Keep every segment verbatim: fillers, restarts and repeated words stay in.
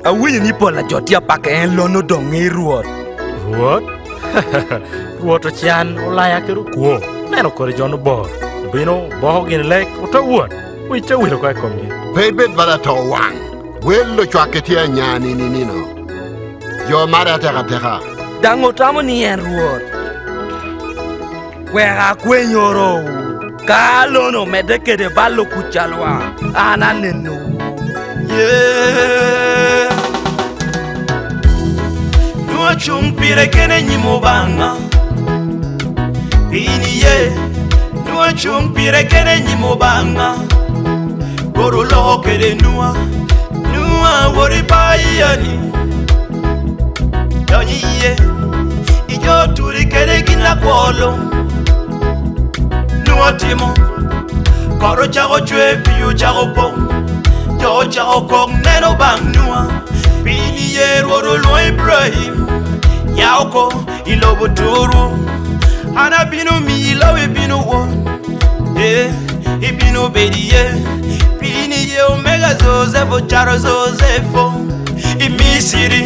a winyo ni pola jotia pake en lono dongi ruot. Ruot? Ruot ochan olaya kiru kuo. Neno kore jono bor. Bino boho gin lek uta uot. Wicha wilo kwa komi. Bed bed bala to wang. Welo chwaketia nyani ni nino. Jo mara teka teka. Dango tamo ni en ruot. Wega kwenyoro. Kalono medeke de balo kuchalwa. Ana nenu. Yeah. Nua chung pire kene nyimubanga. Pini ye. Nua chung pire kene nyimubanga. Goro lo kere nua. Nua wori payani. Yonyi ye. Ijo turi kere gina kwolo. Nua timo. Koro chago chwe piyu chago pong. Yo chao kong neno bang nua. Pini ye roro lo Ibrahim. Yaoko ilobo turu. Ana binu mi ilawe binu won. Eh, ibinu bedi ye. Pini ye omega zozefo charo zozefo. Imisiri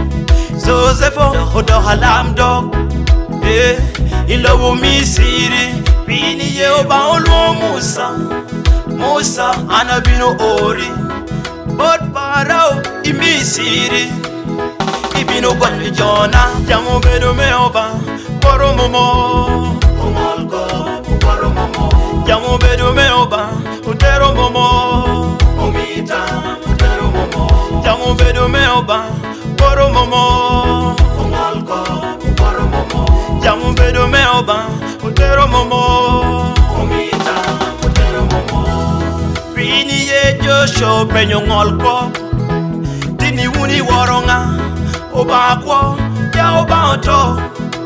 zozefo odo halam dog. Eh, ilobo misiri. Pini ye oba olo Musa. Musa anabino ori. Bot parao imisiri. Ibino kwanwe jona. Jamu bedo meoba. Poro momo. Omolko. Poro momo. Jamu bedo meoba. Utero momo. Omita. Utero momo. Jamu bedo meoba. Poro momo. Omolko. Poro momo. Jamu bedo meoba. Utero momo. Omita. Utero momo. Pini ye Joshua penyo ngolko. Tini wuni waronga. Oba kwa ya oba oto.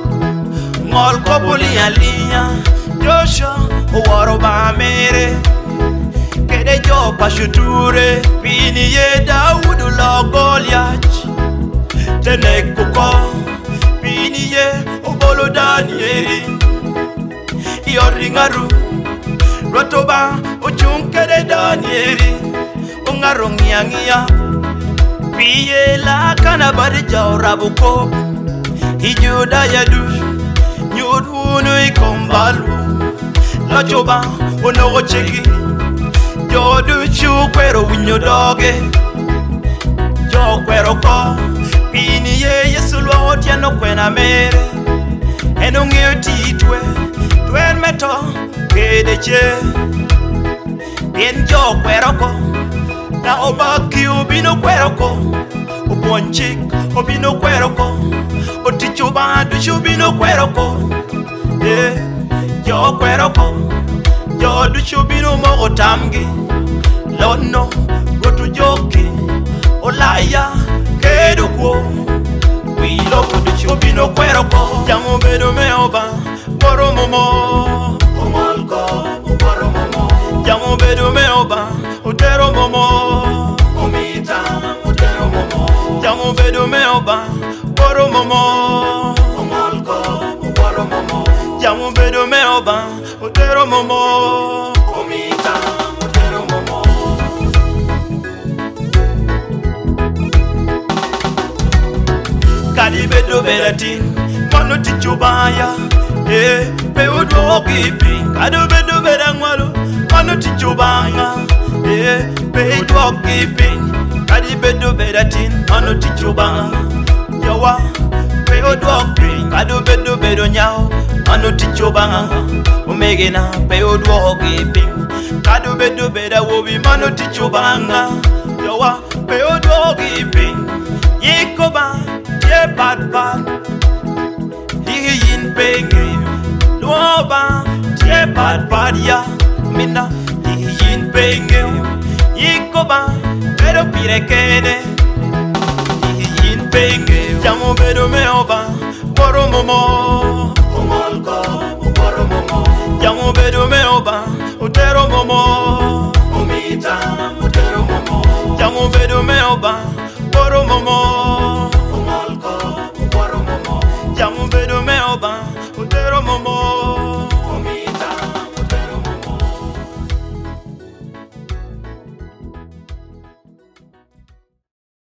Ngolko buli alinya. Joshua waro ba mere. Kede jo pashuture. Pini ye Daudu lo Goliath. Tene kuko. Pini ye obolo Danieli. Yoringaru. Rotoba ochunkede Danieli. Ungaro ngia ngia. Piye la kana bari jaw rabuko. Hijuda yadush. Nyudhunu ikombalu. Lachoba onogo cheki. Jodu chukwero winyo doge. Jo kwero ko. Pini ye yesu lwa otiano kwena mere. Eno ngeo titwe. Twen meto kede che. Bien jo kwero ko. Na obaki ubino kwero ko. Ubonchik ubino kwero ko. Otichuba dushubino kwero ko. Eh, jo kwero ko. Jo dushubino mogo tamgi. Lono gotu joki. Olaya kedu ko. Wilo dushubino kwero ko. Jamu bedo meoba. Poro momo. Omolko. Poro momo. Jamu bedo meoba. Utero momo. Omita. Utero momo. Jamu bedo meoba. Poro momo. Omolko. Poro momo. Jamu bedo meoba. Utero momo. Omita. Utero momo. Kadi bedo beratin. Mano tichubaya. Eh, pe udwo kipi. Kadi bedo berangwalu. Mano tichubaya. Eh, pe udwo kipi. Kadi bedo beratin. Mano tichubaya. Yawa. Pe udwo kipi. Kadi bedo bedo nyao. Mano tichubaya. Umegena pe udwo kipi. Kadi bedo beda wobi. Mano tichubaya. Yawa. Pe udwo kipi. Yikoba. Ye bad bad. Yin pengi. Luoba. Ye bad bad ya. Mina. Yin pengi. Yikoba. Pero pire kene. Yin pengi. Jamu bedo meoba. Poro momo. Omolko. Poro momo. Jamu bedo meoba. Utero momo.